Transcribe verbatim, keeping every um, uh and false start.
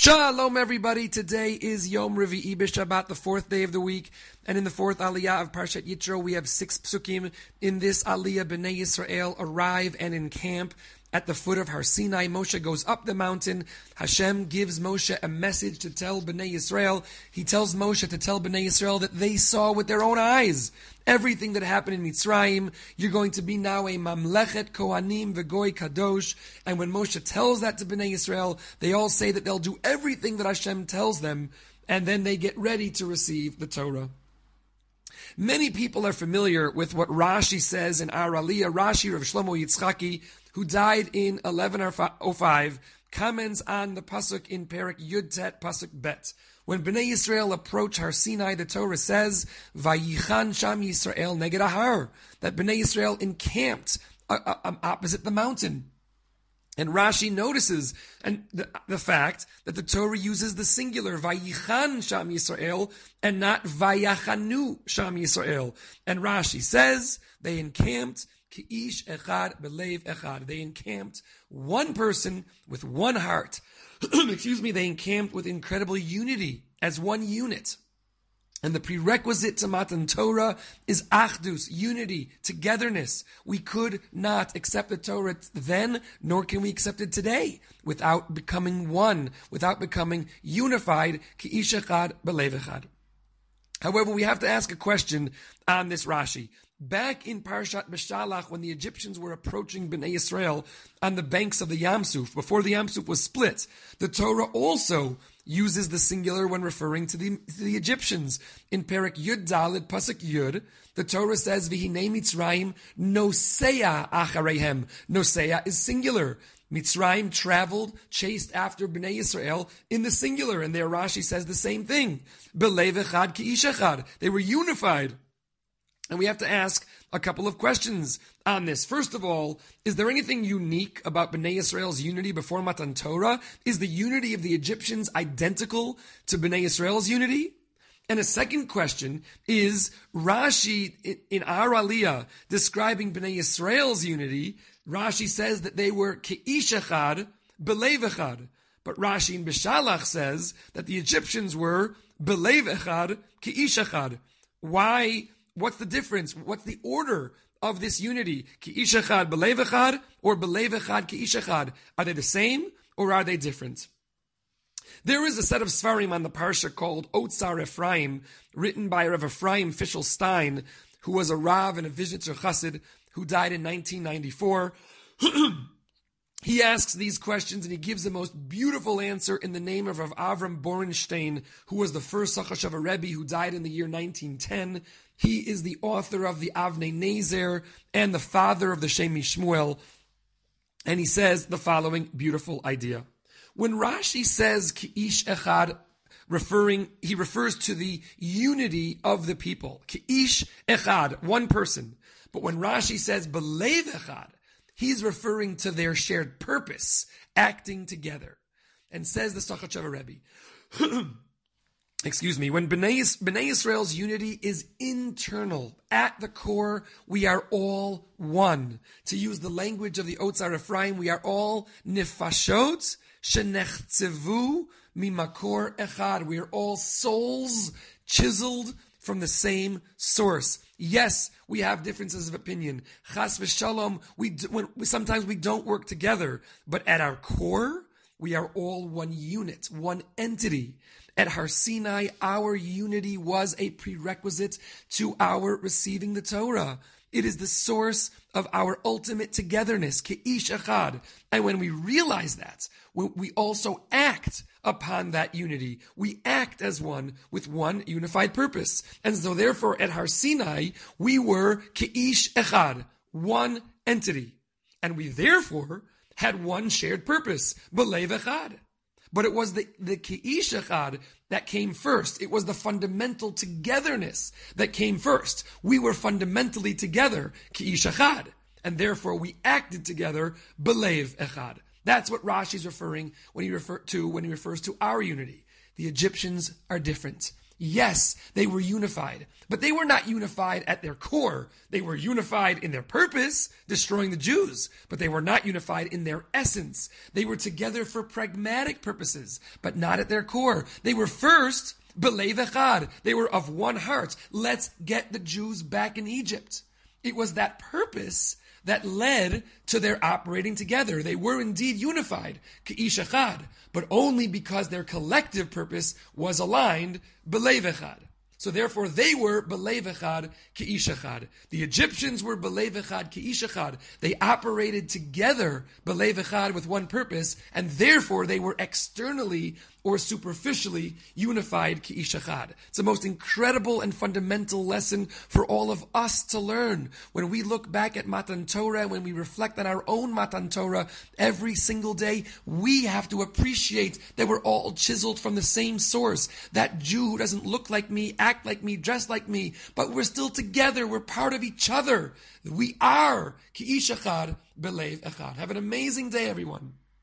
Shalom, everybody. Today is Yom Revi'i B'Shabbat, the fourth day of the week. And in the fourth Aliyah of Parshat Yitro, we have six psukim. In this Aliyah, Bnei Yisrael arrive and encamp at the foot of Har Sinai. Moshe goes up the mountain. Hashem gives Moshe a message to tell Bnei Yisrael. He tells Moshe to tell Bnei Yisrael that they saw with their own eyes everything that happened in Mitzrayim. You're going to be now a Mamlechet Kohanim V'Goy Kadosh. And when Moshe tells that to Bnei Yisrael, they all say that they'll do everything that Hashem tells them, and then they get ready to receive the Torah. Many people are familiar with what Rashi says in our Aliyah. Rashi, Rav Shlomo Yitzchaki, who died in eleven oh five, comments on the pasuk in Perek Yud Tet, pasuk Bet. When Bnei Yisrael approach Har Sinai, the Torah says, "Vayichan Sham Yisrael neged Ahar," that Bnei Yisrael encamped uh, uh, opposite the mountain. And Rashi notices and the, the fact that the Torah uses the singular Vayichan Sham Yisrael and not Vayachanu Sham Yisrael. And Rashi says they encamped Ki'ish Echad Belev Echad. They encamped one person with one heart. Excuse me, they encamped with incredible unity as one unit. And the prerequisite to Matan Torah is Achdus, unity, togetherness. We could not accept the Torah then, nor can we accept it today, without becoming one, without becoming unified. Ki'ish Echad Belev Echad. However, we have to ask a question on this Rashi. Back in Parshat Beshalach, when the Egyptians were approaching Bnei Yisrael on the banks of the Yam Suf, before the Yam Suf was split, the Torah also uses the singular when referring to the, to the Egyptians. In Perek Yud Daled, Pasuk Yud, the Torah says, V'hinei Mitzrayim noseya achareihem. Noseya is singular. Mitzrayim traveled, chased after Bnei Yisrael in the singular, and there Rashi says the same thing. Belev echad ki'ish echad. They were unified. And we have to ask a couple of questions on this. First of all, is there anything unique about Bnei Yisrael's unity before Matan Torah? Is the unity of the Egyptians identical to Bnei Yisrael's unity? And a second question is, Rashi in our Aliyah describing Bnei Yisrael's unity, Rashi says that they were Ki'ish echad, Belev echad. But Rashi in Beshalach says that the Egyptians were Belev echad, Ki'ish echad. Why? What's the difference? What's the order of this unity? Ki'ish echad belev echad or belev echad ki'ish echad? Are they the same or are they different? There is a set of Svarim on the Parsha called Otsar Ephraim, written by Rav Ephraim Fischel Stein, who was a Rav and a Vizhnitzer Chassid, who died in nineteen ninety-four. He asks these questions and he gives the most beautiful answer in the name of Rav Avram Borenstein, who was the first Sachashava Rebbe who died in the year nineteen ten. He is the author of the Avnei Nezer and the father of the Shem Shmuel. And he says the following beautiful idea. When Rashi says Ki'ish Echad, referring, he refers to the unity of the people. Ki'ish Echad, one person. But when Rashi says Belev Echad, he's referring to their shared purpose, acting together. And says the Sachashava Rebbe, excuse me, when Bnei, Bnei Yisrael's unity is internal, at the core, we are all one. To use the language of the Otsar Ephraim, we are all nefashot shenechzevu mimakor echad. We are all souls chiseled from the same source. Yes, we have differences of opinion. Chas v'shalom, we, do, when, we sometimes we don't work together, but at our core, we are all one unit, one entity. At Har Sinai, our unity was a prerequisite to our receiving the Torah. It is the source of our ultimate togetherness, Ki'ish Echad. And when we realize that, we also act upon that unity. We act as one with one unified purpose. And so therefore, at Har Sinai, we were Ki'ish Echad, one entity. And we therefore had one shared purpose, Belev Echad. But it was the, the Ki'ish Echad that came first. It was the fundamental togetherness that came first. We were fundamentally together, Ki'ish Echad. And therefore we acted together, Belev Echad. That's what Rashi is referring when he refer to when he refers to our unity. The Egyptians are different. Yes, they were unified, but they were not unified at their core. They were unified in their purpose, destroying the Jews, but they were not unified in their essence. They were together for pragmatic purposes, but not at their core. They were first, belev echad. They were of one heart. Let's get the Jews back in Egypt. It was that purpose that led to their operating together. They were indeed unified, k'ish echad, but only because their collective purpose was aligned, belev echad. So therefore they were belev echad, k'ish echad. The Egyptians were belev echad, k'ish echad. They operated together, belev echad, with one purpose, and therefore they were externally or superficially unified k'ish echad. It's the most incredible and fundamental lesson for all of us to learn. When we look back at Matan Torah, when we reflect on our own Matan Torah every single day, we have to appreciate that we're all chiseled from the same source. That Jew who doesn't look like me, act like me, dress like me, but we're still together, we're part of each other. We are k'ish echad, belev echad. Have an amazing day, everyone.